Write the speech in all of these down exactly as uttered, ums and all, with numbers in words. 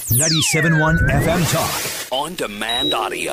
ninety-seven point one F M Talk. On demand audio.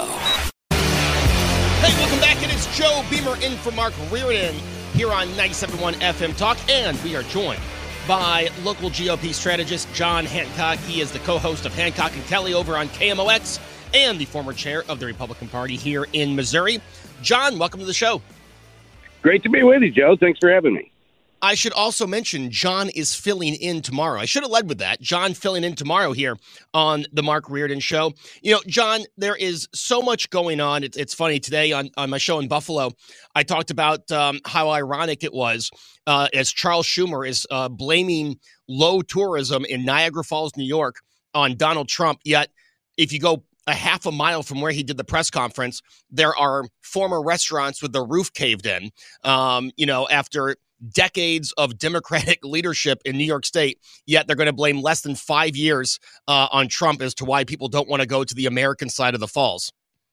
Hey, welcome back. It is Joe Beamer in for Mark Reardon here on ninety-seven point one F M Talk. And we are joined by local G O P strategist John Hancock. He is the co-host of Hancock and Kelly over on K M O X and the former chair of the Republican Party here in Missouri. John, welcome to the show. Great to be with you, Joe. Thanks for having me. I should also mention John is filling in tomorrow. I should have led with that. John filling in tomorrow here on the Mark Reardon Show. You know, John, there is so much going on. It's, it's funny. Today on, on my show in Buffalo, I talked about um, how ironic it was uh, as Charles Schumer is uh, blaming low tourism in Niagara Falls, New York on Donald Trump. Yet, if you go a half a mile from where he did the press conference, there are former restaurants with the roof caved in, um, you know, after decades of Democratic leadership in New York State, yet they're going to blame less than five years uh, on Trump as to why people don't want to go to the American side of the falls.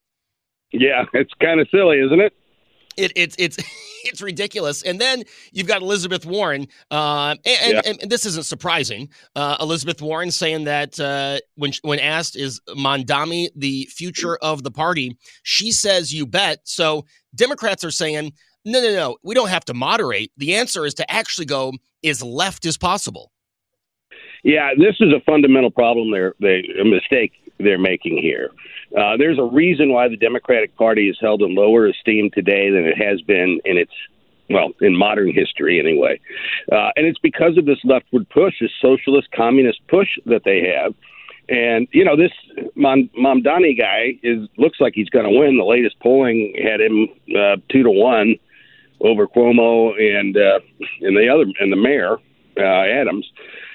Yeah, it's kind of silly, isn't it? It, it, it's it's ridiculous. And then you've got Elizabeth Warren, uh, and, yeah. and, and this isn't surprising. Uh, Elizabeth Warren saying that uh, when when asked, is Mamdani the future of the party? She says, you bet. So Democrats are saying, no, no, no, we don't have to moderate. The answer is to actually go as left as possible. Yeah, this is a fundamental problem. They're they a mistake they're making here. Uh, there's a reason why the Democratic Party is held in lower esteem today than it has been in its, well, in modern history anyway. Uh, and it's because of this leftward push, this socialist communist push that they have. And, you know, this Mam- Mamdani guy is looks like he's going to win. The latest polling had him uh, two to one over Cuomo and uh, and the other and the mayor, uh, Adams.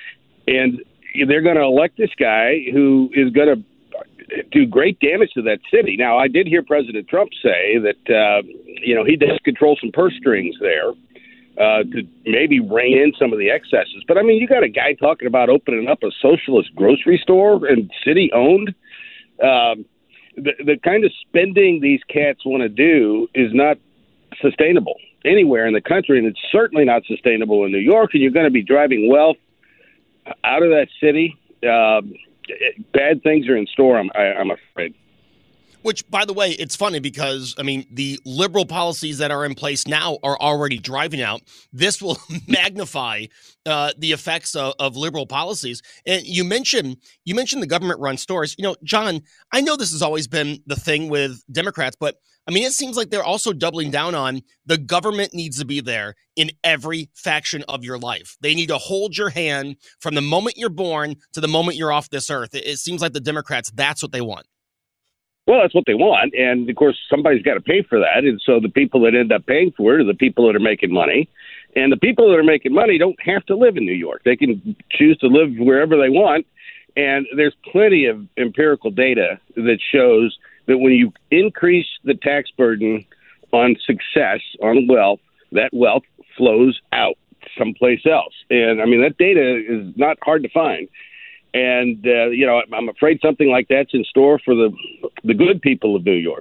And they're going to elect this guy who is going to do great damage to that city. Now, I did hear President Trump say that, uh, you know, he does control some purse strings there uh, to maybe rein in some of the excesses. But, I mean, you got a guy talking about opening up a socialist grocery store and city-owned. Um, the, the kind of spending these cats want to do is not sustainable anywhere in the country, and it's certainly not sustainable in New York, and you're going to be driving wealth out of that city. Um, bad things are in store, I'm, I, I'm afraid. Which, by the way, it's funny because, I mean, the liberal policies that are in place now are already driving out. This will magnify uh, the effects of, of liberal policies. And you mentioned you mentioned the government-run stores. You know, John, I know this has always been the thing with Democrats, but, I mean, it seems like they're also doubling down on the government needs to be there in every faction of your life. They need to hold your hand from the moment you're born to the moment you're off this earth. It, it seems like the Democrats, that's what they want. Well, that's what they want. And, of course, somebody's got to pay for that. And so the people that end up paying for it are the people that are making money. And the people that are making money don't have to live in New York. They can choose to live wherever they want. And there's plenty of empirical data that shows that when you increase the tax burden on success, on wealth, that wealth flows out someplace else. And, I mean, that data is not hard to find. And, uh, you know, I'm afraid something like that's in store for the the good people of New York.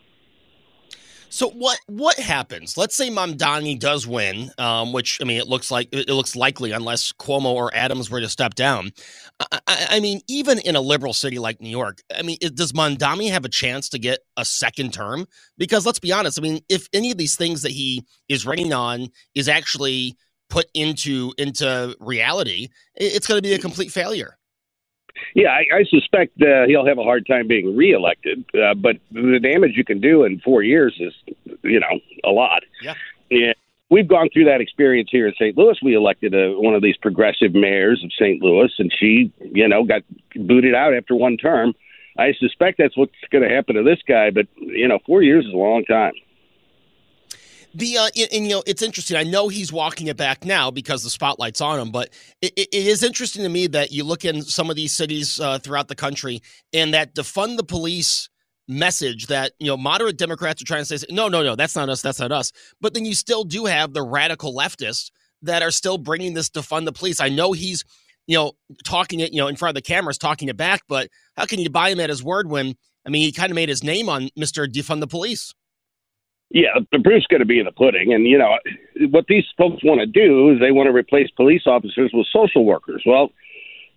So what what happens? Let's say Mamdani does win, um, which, I mean, it looks like it looks likely unless Cuomo or Adams were to step down. I, I, I mean, even in a liberal city like New York, I mean, it, does Mamdani have a chance to get a second term? Because let's be honest, I mean, if any of these things that he is running on is actually put into into reality, it's going to be a complete failure. Yeah, I, I suspect uh, he'll have a hard time being reelected, uh, but the damage you can do in four years is, you know, a lot. Yeah. And we've gone through that experience here in Saint Louis. We elected a, one of these progressive mayors of Saint Louis, and she, you know, got booted out after one term. I suspect that's what's going to happen to this guy, but, you know, four years is a long time. The uh, and, and you know, it's interesting. I know he's walking it back now because the spotlight's on him, but it, it is interesting to me that you look in some of these cities uh, throughout the country, and that defund the police message that, you know, moderate Democrats are trying to say, no, no, no, that's not us, that's not us. But then you still do have the radical leftists that are still bringing this defund the police. I know he's, you know, talking it, you know, in front of the cameras, talking it back, but how can you buy him at his word when, I mean, he kind of made his name on Mister Defund the Police? Yeah, the proof's going to be in the pudding. And, you know, what these folks want to do is they want to replace police officers with social workers. Well,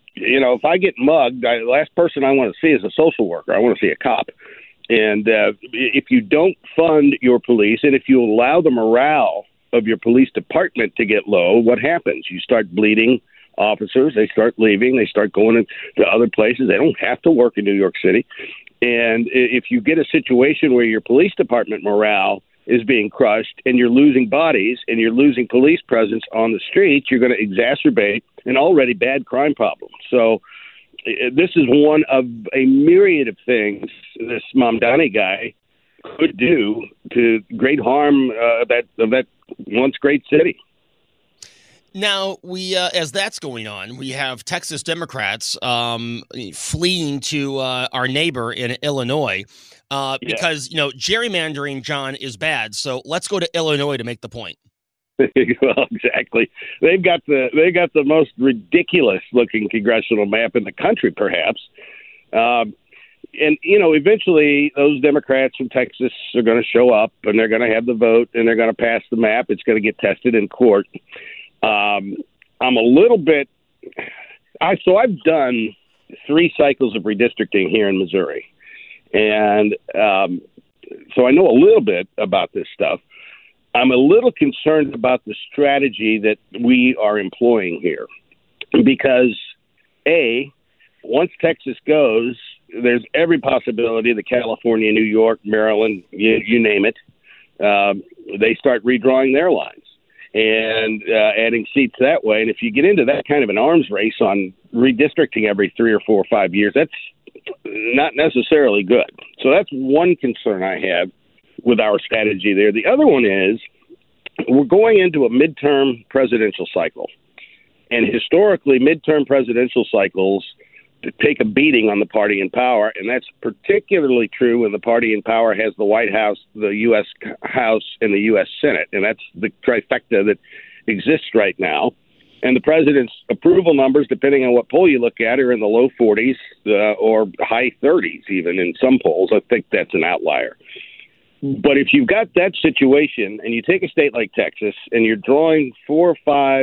you know, if I get mugged, I, the last person I want to see is a social worker. I want to see a cop. And uh, if you don't fund your police, and if you allow the morale of your police department to get low, what happens? You start bleeding officers. They start leaving. They start going to other places. They don't have to work in New York City. And if you get a situation where your police department morale is being crushed and you're losing bodies and you're losing police presence on the streets, you're going to exacerbate an already bad crime problem. So this is one of a myriad of things this Mamdani guy could do to great harm uh, that of that once great city. Now, we uh, as that's going on, we have Texas Democrats um, fleeing to uh, our neighbor in Illinois uh, yeah. because, you know, gerrymandering, John, is bad. So let's go to Illinois to make the point. Well, exactly. They've got the they got the most ridiculous looking congressional map in the country, perhaps. Um, and, you know, eventually those Democrats from Texas are going to show up and they're going to have the vote and they're going to pass the map. It's going to get tested in court. Um, I'm a little bit, I, so I've done three cycles of redistricting here in Missouri. And, um, so I know a little bit about this stuff. I'm a little concerned about the strategy that we are employing here because A, once Texas goes, there's every possibility that California, New York, Maryland, you, you name it, um, they start redrawing their lines and uh, adding seats that way. And if you get into that kind of an arms race on redistricting every three or four or five years, that's not necessarily good. So that's one concern I have with our strategy there. The other one is we're going into a midterm presidential cycle. And historically, midterm presidential cycles take a beating on the party in power, and that's particularly true when the party in power has the White House, the U S House, and the U S Senate, and that's the trifecta that exists right now. And the president's approval numbers, depending on what poll you look at, are in the low forties uh, or high thirties even in some polls. I think that's an outlier. But if you've got that situation and you take a state like Texas and you're drawing four or five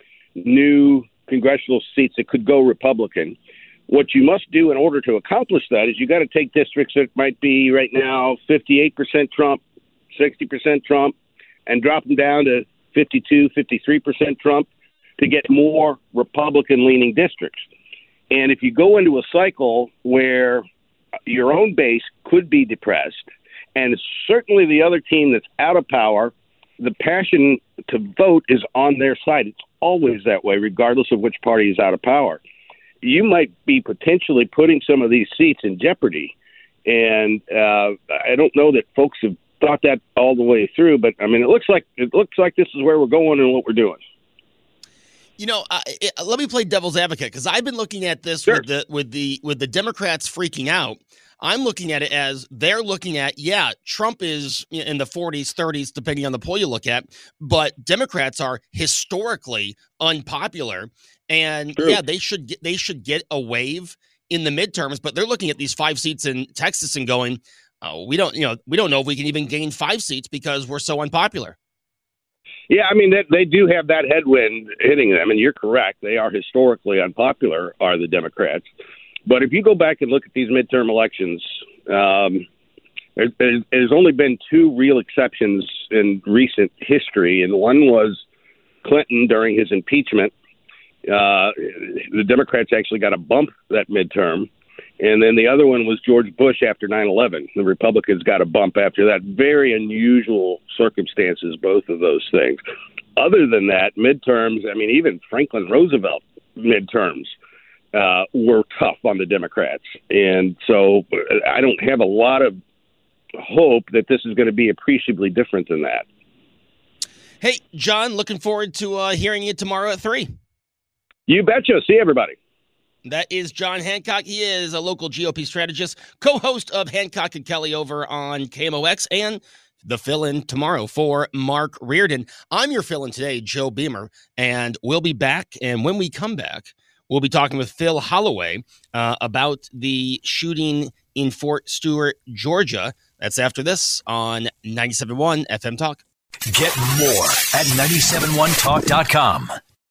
new congressional seats that could go Republican, what you must do in order to accomplish that is you got to take districts that might be right now fifty-eight percent Trump, sixty percent Trump, and drop them down to fifty-two, fifty-three percent Trump to get more Republican-leaning districts. And if you go into a cycle where your own base could be depressed, and certainly the other team that's out of power, the passion to vote is on their side. It's always that way, regardless of which party is out of power. You might be potentially putting some of these seats in jeopardy. And uh, I don't know that folks have thought that all the way through, but I mean, it looks like it looks like this is where we're going and what we're doing. You know, uh, it, let me play devil's advocate because I've been looking at this Sure. with the with the with the Democrats freaking out. I'm looking at it as they're looking at, yeah, Trump is in the forties, thirties, depending on the poll you look at, but Democrats are historically unpopular, and True. yeah, they should get, they should get a wave in the midterms. But they're looking at these five seats in Texas and going, oh, we don't, you know, we don't know if we can even gain five seats because we're so unpopular. Yeah, I mean, they, they do have that headwind hitting them, and you're correct. They are historically unpopular, are the Democrats. But if you go back and look at these midterm elections, um, there, there's, there's only been two real exceptions in recent history, and one was Clinton during his impeachment. Uh, the Democrats actually got a bump that midterm. And then the other one was George Bush after nine eleven. The Republicans got a bump after that. Very unusual circumstances, both of those things. Other than that, midterms, I mean, even Franklin Roosevelt midterms uh, were tough on the Democrats. And so I don't have a lot of hope that this is going to be appreciably different than that. Hey, John, looking forward to uh, hearing you tomorrow at three. You betcha. See everybody. That is John Hancock. He is a local G O P strategist, co-host of Hancock and Kelly over on K M O X, and the fill-in tomorrow for Mark Reardon. I'm your fill-in today, Joe Beamer, and we'll be back. And when we come back, we'll be talking with Phil Holloway uh, about the shooting in Fort Stewart, Georgia. That's after this on ninety-seven point one F M Talk. Get more at nine seven one talk dot com.